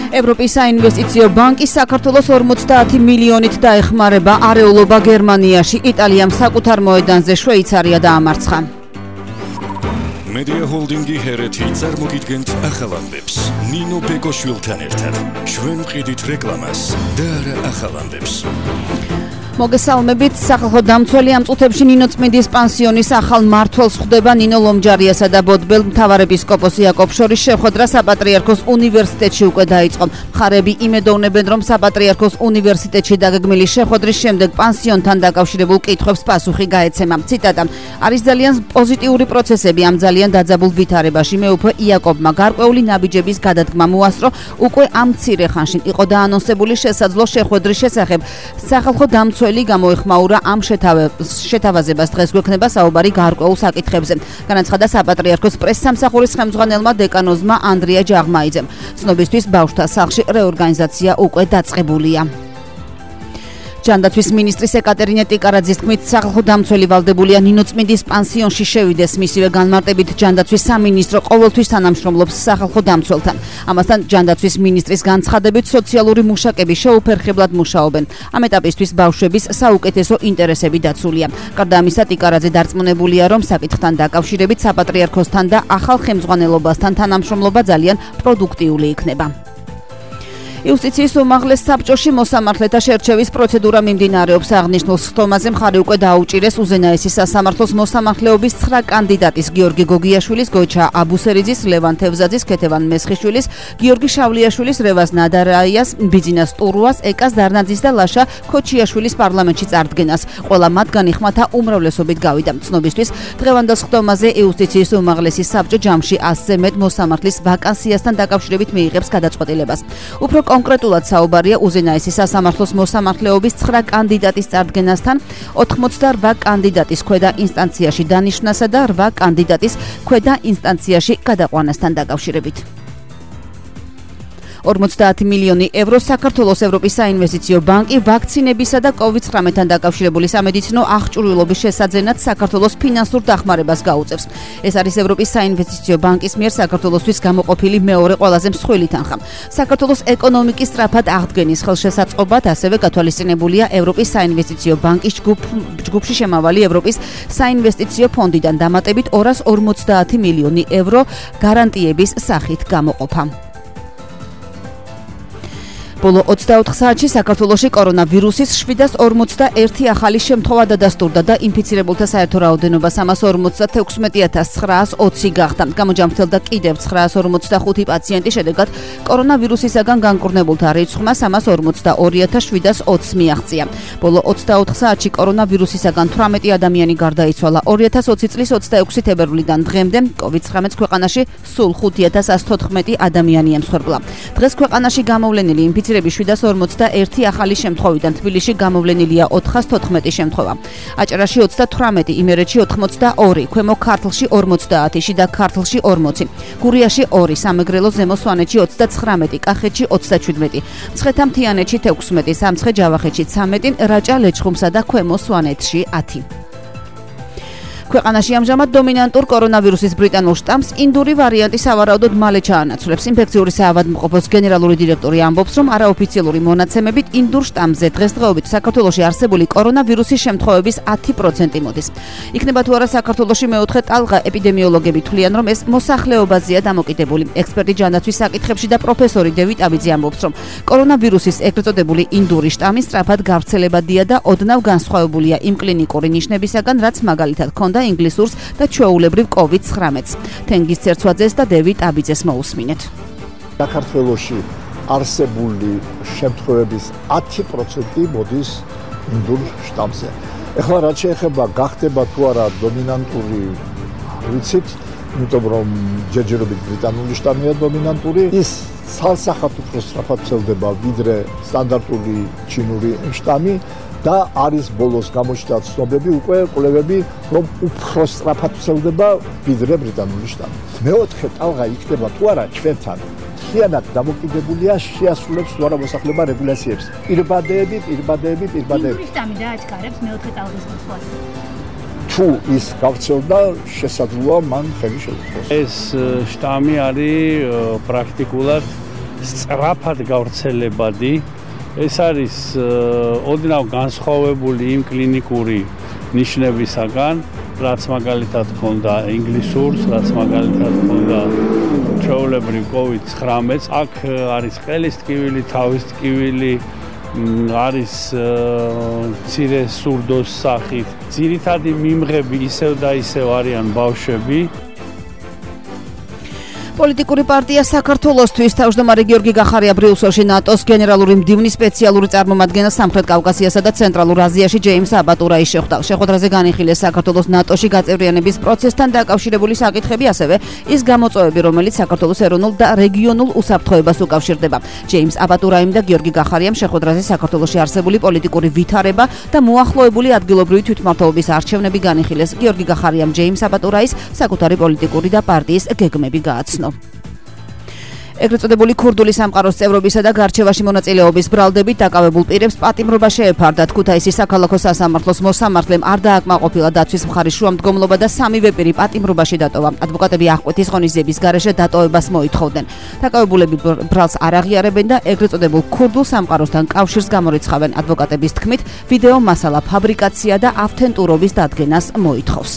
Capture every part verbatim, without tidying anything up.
ევროპის საინვესტიციო ბანკი საქართველოს ორმოცდაათი მილიონით დაეხმარება არეულობა გერმანიაში, იტალიამ საკუთარ მოედანზე შვეიცარია დაამარცხა. Media Holdingi ჰერეთი წარმოგიდგენთ ახალ ამბებს. ნინო ბეკოშვილთან ერთად. ჩვენ ვყიდით რეკლამას და არა ახალ ამბებს. მოგესალმებით, სახალხო დამცველი ამ წუთებში ნინო წმინდის პანსიონის ახალ მმართველს ხვდება ნინო ლომჯარიასა და ბოდბელ მთავარეპისკოპოს იაკობ შორის შეხვედრა საპატრიარქოს უნივერსიტეტში უკვე დაიწყო. მხარეები იმედოვნებენ, რომ საპატრიარქოს უნივერსიტეტში დაგეგმილი შეხვედრის შემდეგ პანსიონთან დაკავშირებულ კითხვებს პასუხი გაეცემა. ციტატა: არის ძალიან პოზიტიური პროცესები ამ ძალიან დაძაბულ ვითარებაში. მე უფრო იაკობმა გარკვეული ნაბიჯების გადადგმა მოასწრო, უკვე ამ მცირე ხანში იყო დაანონსებული შესაძლო შეხვედრის შესახებ. სახალხო დამცველი გამოეხმაურა ამ შეთავაზებას. დღეს გვექნება საუბარი გარკვეულ საკითხებზე. განაცხადა საპატრიარქოს პრესსამსახურის ხელმძღვანელმა დეკანოზმა ანდრია ჯაღმაიძემ. ცნობისთვის ბავშვთა სახლში რეორგანიზაცია უკვე დაწყებულია. ჯანდაცვის მინისტრის ეკატერინე ტიკარაძის თქმით, სახალხო დამცველი ვალდებულია ნინო წმინდის პანსიონში შევიდეს. მისივე განმარტებით, ჯანდაცვის სამინისტრო ყოველთვის თანამშრომლობს სახალხო დამცველთან. ამასთან ჯანდაცვის მინისტრის განცხადებით, სოციალური მუშაკები შეუფერხებლად მუშაობენ. ამ ეტაპისთვის ბავშვების საუკეთესო ინტერესები დაცულია. გარდა ამისა, ტიკარაძე დარწმუნებულია, რომ საკითხთან დაკავშირებით საპატრიარქოსთან და ახალ ხელმძღვანელობასთან თანამშრომლობა ძალიან პროდუქტიული იქნება. იუსტიციის უმაღლეს საბჭოში მოსამართლეთა შერჩევის პროცედურა მიმდინარეობს. აღნიშნულ სხდომაზე მხარი უკვე დაუჭირეს უზენაესის სასამართლოს მოსამართლეობის ცხრა კანდიდატის: გიორგი გოგიაშვილის, გოჩა აბუსერიძის, ლევან თევზაძის, ქეთევან მესხიშვილის, გიორგი შავლიაშვილის, რევაზ ნადარაიას, ბიძინას ტურუას, ეკას დარნაძის და ლაშა ქოჩიაშვილის პარლამენტში წარდგენას. ყველა მათგანი ხმათა უმრავლესობით გავიდა. ცნობისთვის, დღევანდელ სხდომაზე იუსტიციის უმაღლესი საბჭო ჯამში ასზე მეტ მოსამართლის ვაკანსიასთან დაკავშირებით მიიღებს გადაწყვეტილებას. უფრო კონკრეტულად საუბარია უზენაესის სასამართლოს მოსამართლეობის ცხრა კანდიდატის წარდგენასთან, ოთხმოცდაორ კანდიდატის ქვედა ინსტანციაში დანიშვნასა და რვა კანდიდატის ქვედა ინსტანციაში გადაყვანასთან დაკავშირებით. ორმოცდაათი მილიონი ევრო საქართველოს ევროპის საინვესტიციო ბანკი ვაქცინებისა და კოვიდ ცხრამეტთან დაკავშირებული სამედიცინო აღჭურვილობის შესაძენად საქართველოს ფინანსურ დახმარებას გაუწევს. ეს არის ევროპის საინვესტიციო ბანკის მიერ საქართველოსთვის გამოყოფილი მეორე ყველაზე მსხვილი თანხა. საქართველოს ეკონომიკის სწრაფად აღდგენის ხელშესაწყობად ასევე გათვალისწინებულია ევროპის საინვესტიციო ბანკის ჯგუფ, ჯგუფში შემავალი ევროპის საინვესტიციო ფონდიდან დამატებით ორას ორმოცდაათი მილიონი ევრო გარანტიების სახით გამოყოფა. ბოლო ოცდაოთხ საათში საქართველოში კორონავირუსის შვიდას ორმოცდაერთი ახალი შემთხვევა დადასტურდა და ინფიცირებულთა საერთო რაოდენობა სამას ორმოცდათექვსმეტი ათას ცხრაას ოცი გახდა. გამოჯამრთელდა კიდევ ცხრაას ორმოცდახუთი პაციენტი, შედეგად კორონავირუსისაგან განკურნებულთა რიცხვმა სამას ორმოცდაორი ათას შვიდას ოცს მიაღწია. ბოლო ოცდაოთხ საათში კორონავირუსისაგან თვრამეტი ადამიანი გარდაიცვალა. ორი ათას ოცი წლის ოცდაექვსი თებერვლიდან დღემდე კოვიდ ცხრამეტს ქვეყანაში სულ ხუთი ათას ასი თოთხმეტი ადამიანი ემსხვერპლა. დღეს ქვეყანაში გამოვლენილი ინფიცირებულთა შვიდას ორმოცდაერთი ახალი შემთხვევიდან თბილისში გამოვლენილია ოთხას თოთხმეტი შემთხვევა. აჭარაში ოცდათვრამეტი, იმერეთში ოთხმოცდაორი, ქვემო ქართლში ორმოცდაათი, შიდა ქართლში ორმოცი, გურიაში ორი, სამეგრელო ზემო სვანეთში ოცდაცხრამეტი, კახეთში ოცდაჩვიდმეტი, მცხეთა-მთიანეთში თექვსმეტი, სამცხე-ჯავახეთში ცამეტი, რაჭა-ლეჩხუმსა და ქვემო სვანეთში ათი. ქვეყანაში ამჟამად დომინანტურ კორონავირუსის ბრიტანულ შტამს ინდური ვარიანტი სავარაუდოდ მალე ჩაანაცვლებს. ინფექციური საავადმყოფოს გენერალური დირექტორი ამბობს, რომ არაოფიციალური მონაცემებით ინდურ შტამზე დღესდღეობით საქართველოში არსებული კორონავირუსის შემთხვევების ათი პროცენტი მოდის. იქნება თუ არა საქართველოში მეოთხე ტალღა, ეპიდემიოლოგები თვლიან, რომ ეს მოსახლეობაზეა დამოკიდებული. ექსპერტი ჯანდაცვის საკითხებში და პროფესორი დევიდ აბიძე ამბობს, რომ კორონავირუსის ეგრეთ წოდებული ინდური შტამი სწრაფად გავრცელებადია და ოდნავ განსხვავებულია იმ კლინიკური ნიშნებისაგან, რაც მაგალითად ჰქონდა ინგლისურს და ჩვეულებრივ კოვიდ ცხრამეტს. თენგიზ ცერცვაძეს და დევიდ აბიძეს მოусმინეთ. საქართველოში არსებული შემთხვევების ათი პროცენტი მოდის ინდურ შტამზე. ეხლა რაც შეეხება გახდება თუ არა დომინანტური, ვიცით, იმიტომ რომ ჯერჯერობით ბრიტანული შტამია დომინანტური, ის ცალსახად უფრო სწრაფად ვრცელდება ვიდრე სტანდარტული ჩინური შტამი. და არის ბოლოს გამოჩნდა ცნობები უკვე კვლევები, რომ უფრო სწრაფად ვრცელდება ვიდრე ბრიტანული შტამი. მეოთხე ტალღა იქნება თუ არა ჩვენთან მთლიანად დამოკიდებულია შეასრულებს თუ არა მოსახლეობა რეგულაციებს. პირბადეები, პირბადეები, პირბადეები. შტამი დააჩქარებს მეოთხე ტალღის მოსვლას. თუ ის გავრცელდა, შესაძლოა მან ხელი შეუწყოს. ეს შტამი არის პრაქტიკულად სწრაფად გავრცელებადი. ეს არის ოდნავ განსხვავებული იმ კლინიკური ნიშნებისაგან, რაც მაგალითად ჰქონდა ინგლისურს, რაც მაგალითად ჰქონდა ჩვეულებრივ კოვიდ ცხრამეტს. აქ არის ყელის ტკივილი, თავის ტკივილი, არის მცირე სურდოს სახით. ძირითადი მიმღები ისევ და ისევ არიან ბავშვები. პოლიტიკური პარტია საქართველოსთვის თავმჯდომარე გიორგი გახარია ბრიუსელში ნატოს გენერალური მდივნის სპეციალური წარმომადგენელი სამხრეთ კავკასიასა და ცენტრალურ აზიაში ჯეიმს აბატურაი შეხვდა. შეხვედრაზე განიხილეს საქართველოს ნატოში გაწევრიანების პროცესთან დაკავშირებული საკითხები, ასევე ის გამოწვევები, რომელიც საქართველოს ეროვნულ და რეგიონულ უსაფრთხოებას უკავშირდება. ჯეიმს აბატურაიმ და გიორგი გახარიამ შეხვედრაზე საქართველოში არსებული პოლიტიკური ვითარება და მოახლოებული ადგილობრივი თვითმმართველობის არჩევნები განიხილეს. გიორგი გახარიამ ჯეიმს აბატურაის საკუთარი პოლიტიკური და პარტიის გეგმები გააცნო. ეგრეთ წოდებული ქურდული სამყაროს წევრობისა და გარჩევაში მონაწილეობის ბრალდებით დაკავებულ პირებს პატიმრობა შეეფარდათ. ქუთაისის საქალაქო სასამართლოს მოსამართლემ არ დააკმაყოფილა დაცვის მხარის შუამდგომლობა და სამივე პირი პატიმრობაში დატოვა. ადვოკატები აღკვეთის ღონისძიების გარეშე დატოვებას მოითხოვდნენ. დაკავებულები ბრალს არ აღიარებენ და ეგრეთ წოდებულ ქურდულ სამყაროსთან კავშირს გამორიცხავენ. ადვოკატების თქმით, ვიდეო მასალა ფაბრიკაცია და ავთენტურობის დადგენას მოითხოვს.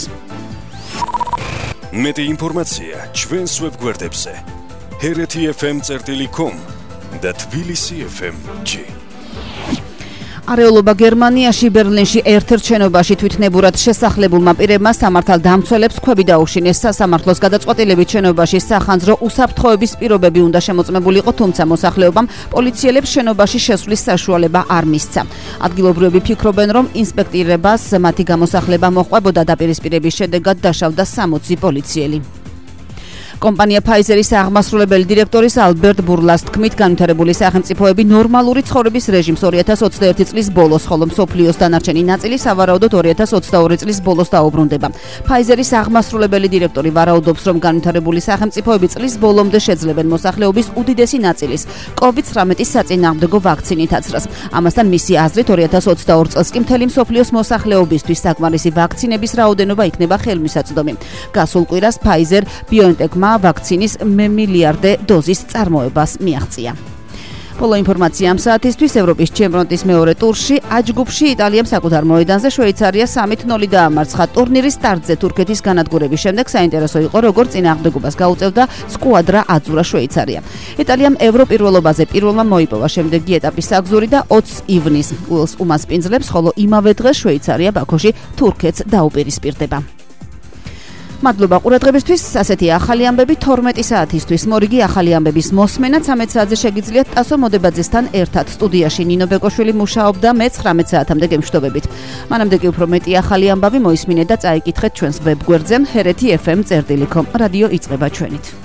მეტი ინფორმაცია ჩვენს ვებგვერდებზე ჰერეთი ეფ ემ წერტილი კომ და თბილისი ეფ ემ ჯი. არეულობა გერმანიაში ბერლინში ერთ-ერთ შენობაში თვითნებურად შესახლებულმა პირებმა სამართალდამცველებს ქვები დაუშინეს. სასამართლოს გადაწყვეტილებით შენობაში სახანძრო უსაფრთხოების პირობები უნდა შემოწმებულიყო, თუმცა მოსახლეობამ პოლიციელებს შენობაში შესვლის საშუალება არ მისცა. ადგილობრივები ფიქრობენ, რომ ინსპექტირებას მათი გამოსახლება მოჰყვებოდა, დაპირისპირების შედეგად დაშავდა სამოცი პოლიციელი. კომპანია Pfizer-ის აღმასრულებელი დირექტორის ალბერტ ბურლას თქმით, განვითარებული სახელმწიფოები ნორმალური ცხოვრების რეჟიმს ორი ათას ოცდაერთი წლის ბოლოს, ხოლო მსოფლიოს დანარჩენი ნაწილი სავარაუდოდ ორი ათას ოცდაორი წლის ბოლოს დაუბრუნდება. Pfizer-ის აღმასრულებელი დირექტორი ვარაუდობს, რომ განვითარებული სახელმწიფოები წლის ბოლომდე შეძლებენ მოსახლეობის უდიდესი ნაწილის კოვიდ ცხრამეტის საწინააღმდეგო ვაქცინით აცრას. ამასთან მისი აზრით ორი ათას ოცდაორი წელს კი მთელი მსოფლიოს მოსახლეობისთვის საკმარისი ვაქცინების რაოდენობა იქნება ხელმისაწვდომი. გასულ კვირას Pfizer BioNTech-მა ვაქცინის მილიარდე დოზის წარმოებას მიაღწია. Ბოლო ინფორმაცია ამ საათისთვის. ევროპის ჩემპიონატის მეორე ტურში აჯგუფში იტალიამ საკუთარ მოედანზე შვეიცარიას სამი ნული დაამარცხა. ტურნირის სტარტზე თურქეთის განადგურების შემდეგ საინტერესო იყო, როგორ წინააღმდეგობას გაუწევდა სკუადრა აძურა შვეიცარია. იტალიამ ევროპირველობაზე პირველმა მოიპოვა შემდეგი ეტაპის საგზური და ოცი ივნის გულს უმასპინძლებს, ხოლო იმავე დღეს შვეიცარია ბაქოში თურქეთს დაუპირისპირდება. მადლობა ყურადღებისთვის. ასეთი ახალი ამბები თორმეტი საათისთვის. მორიგი ახალი ამბების მოსმენა ცამეტ საათზე შეგიძლიათ ტასო მოდებაძესთან ერთად. სტუდიაში ნინო ბეკოშვილი მუშაობდა, მე ცხრამეტ საათამდე გემშვიდობებით. მანამდე კი უფრო მეტი ახალი ამბავი მოისმინეთ და წაიკითხეთ ჩვენს ვებგვერდზე ჰერეთი ეფ ემ წერტილი კომ. რადიო იწყება ჩვენით.